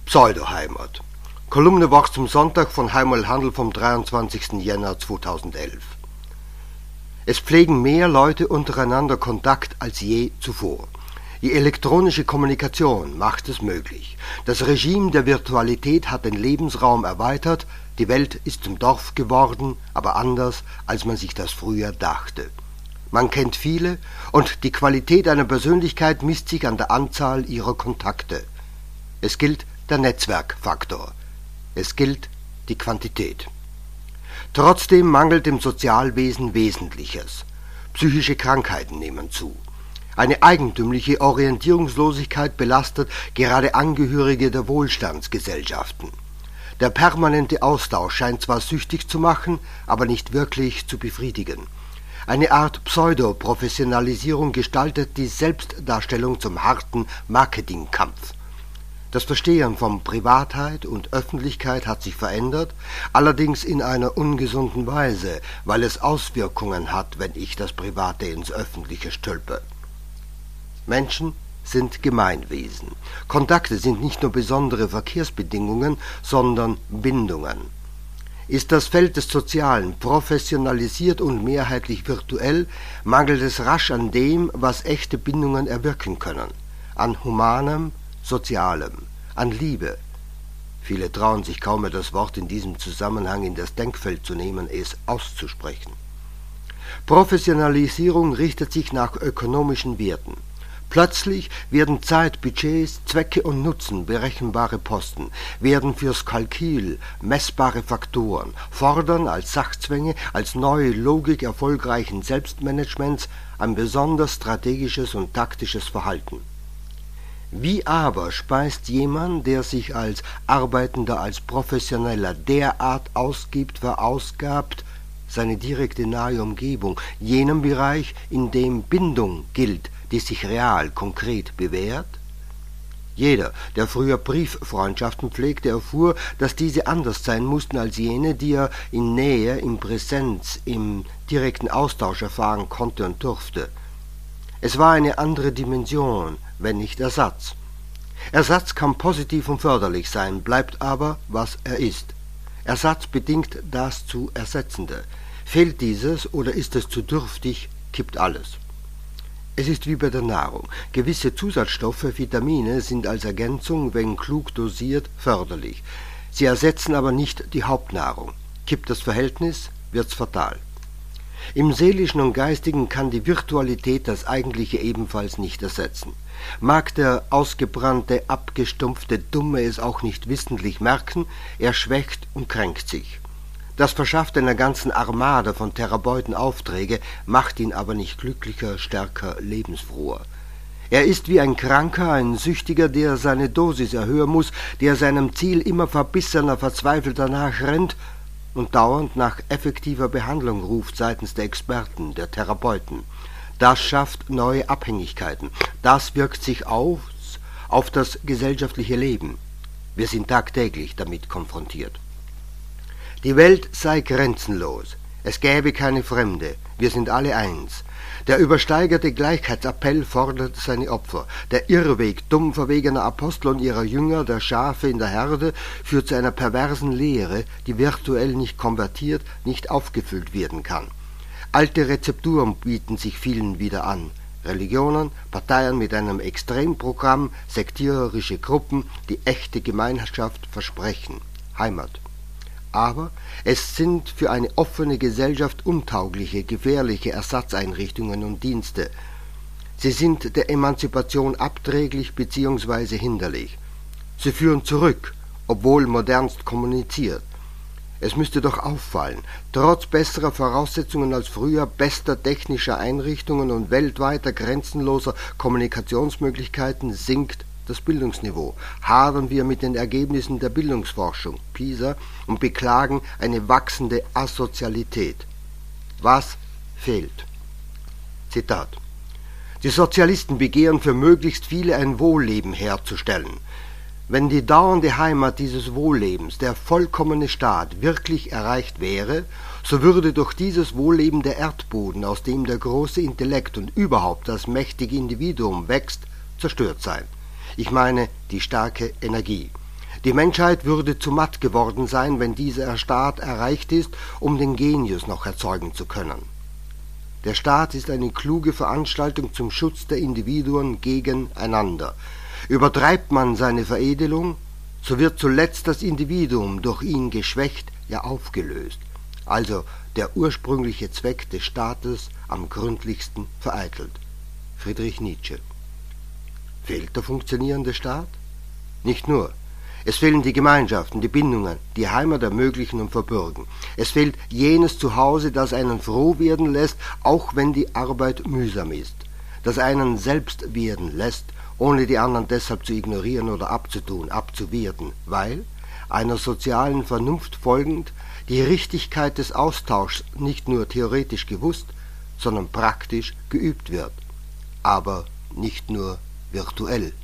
Pseudoheimat. Kolumne Wort zum Sonntag von Heimal Handel vom 23. Jänner 2011. Es pflegen mehr Leute untereinander Kontakt als je zuvor. Die elektronische Kommunikation macht es möglich. Das Regime der Virtualität hat den Lebensraum erweitert, die Welt ist zum Dorf geworden, aber anders, als man sich das früher dachte. Man kennt viele und die Qualität einer Persönlichkeit misst sich an der Anzahl ihrer Kontakte. Es gilt der Netzwerkfaktor. Es gilt die Quantität. Trotzdem mangelt dem Sozialwesen Wesentliches. Psychische Krankheiten nehmen zu. Eine eigentümliche Orientierungslosigkeit belastet gerade Angehörige der Wohlstandsgesellschaften. Der permanente Austausch scheint zwar süchtig zu machen, aber nicht wirklich zu befriedigen. Eine Art Pseudoprofessionalisierung gestaltet die Selbstdarstellung zum harten Marketingkampf. Das Verstehen von Privatheit und Öffentlichkeit hat sich verändert, allerdings in einer ungesunden Weise, weil es Auswirkungen hat, wenn ich das Private ins Öffentliche stülpe. Menschen sind Gemeinwesen. Kontakte sind nicht nur besondere Verkehrsbedingungen, sondern Bindungen. Ist das Feld des Sozialen professionalisiert und mehrheitlich virtuell, mangelt es rasch an dem, was echte Bindungen erwirken können, an Humanem, Sozialem, an Liebe. Viele trauen sich kaum mehr das Wort in diesem Zusammenhang in das Denkfeld zu nehmen, es auszusprechen. Professionalisierung richtet sich nach ökonomischen Werten. Plötzlich werden Zeit, Budgets, Zwecke und Nutzen berechenbare Posten, werden fürs Kalkül messbare Faktoren, fordern als Sachzwänge, als neue Logik erfolgreichen Selbstmanagements ein besonders strategisches und taktisches Verhalten. Wie aber speist jemand, der sich als Arbeitender, als Professioneller derart ausgibt, verausgabt, seine direkte nahe Umgebung, jenem Bereich, in dem Bindung gilt, die sich real, konkret bewährt? Jeder, der früher Brieffreundschaften pflegte, erfuhr, dass diese anders sein mussten als jene, die er in Nähe, in Präsenz, im direkten Austausch erfahren konnte und durfte. Es war eine andere Dimension, wenn nicht Ersatz. Ersatz kann positiv und förderlich sein, bleibt aber, was er ist. Ersatz bedingt das zu Ersetzende. Fehlt dieses oder ist es zu dürftig, kippt alles. Es ist wie bei der Nahrung. Gewisse Zusatzstoffe, Vitamine, sind als Ergänzung, wenn klug dosiert, förderlich. Sie ersetzen aber nicht die Hauptnahrung. Kippt das Verhältnis, wird's fatal. Im Seelischen und Geistigen kann die Virtualität das Eigentliche ebenfalls nicht ersetzen. Mag der ausgebrannte, abgestumpfte Dumme es auch nicht wissentlich merken, er schwächt und kränkt sich. Das verschafft einer ganzen Armada von Therapeuten Aufträge, macht ihn aber nicht glücklicher, stärker, lebensfroher. Er ist wie ein Kranker, ein Süchtiger, der seine Dosis erhöhen muss, der seinem Ziel immer verbissener, verzweifelter nachrennt und dauernd nach effektiver Behandlung ruft seitens der Experten, der Therapeuten. Das schafft neue Abhängigkeiten. Das wirkt sich auf das gesellschaftliche Leben. Wir sind tagtäglich damit konfrontiert. Die Welt sei grenzenlos. Es gäbe keine Fremde. Wir sind alle eins. Der übersteigerte Gleichheitsappell fordert seine Opfer. Der Irrweg dumm verwegener Apostel und ihrer Jünger, der Schafe in der Herde, führt zu einer perversen Lehre, die virtuell nicht konvertiert, nicht aufgefüllt werden kann. Alte Rezepturen bieten sich vielen wieder an. Religionen, Parteien mit einem Extremprogramm, sektiererische Gruppen, die echte Gemeinschaft versprechen. Heimat. Aber es sind für eine offene Gesellschaft untaugliche, gefährliche Ersatzeinrichtungen und Dienste. Sie sind der Emanzipation abträglich bzw. hinderlich. Sie führen zurück, obwohl modernst kommuniziert. Es müsste doch auffallen, trotz besserer Voraussetzungen als früher, bester technischer Einrichtungen und weltweiter grenzenloser Kommunikationsmöglichkeiten sinkt das Bildungsniveau, hadern wir mit den Ergebnissen der Bildungsforschung, PISA, und beklagen eine wachsende Asozialität. Was fehlt? Zitat. Die Sozialisten begehren für möglichst viele ein Wohlleben herzustellen. Wenn die dauernde Heimat dieses Wohllebens, der vollkommene Staat, wirklich erreicht wäre, so würde durch dieses Wohlleben der Erdboden, aus dem der große Intellekt und überhaupt das mächtige Individuum wächst, zerstört sein. Ich meine die starke Energie. Die Menschheit würde zu matt geworden sein, wenn dieser Staat erreicht ist, um den Genius noch erzeugen zu können. Der Staat ist eine kluge Veranstaltung zum Schutz der Individuen gegeneinander. Übertreibt man seine Veredelung, so wird zuletzt das Individuum durch ihn geschwächt, ja aufgelöst. Also der ursprüngliche Zweck des Staates am gründlichsten vereitelt. Friedrich Nietzsche. Fehlt der funktionierende Staat? Nicht nur. Es fehlen die Gemeinschaften, die Bindungen, die Heimat ermöglichen und verbürgen. Es fehlt jenes Zuhause, das einen froh werden lässt, auch wenn die Arbeit mühsam ist. Das einen selbst werden lässt, ohne die anderen deshalb zu ignorieren oder abzutun, abzuwerten, weil, einer sozialen Vernunft folgend, die Richtigkeit des Austauschs nicht nur theoretisch gewusst, sondern praktisch geübt wird. Aber nicht nur virtuell.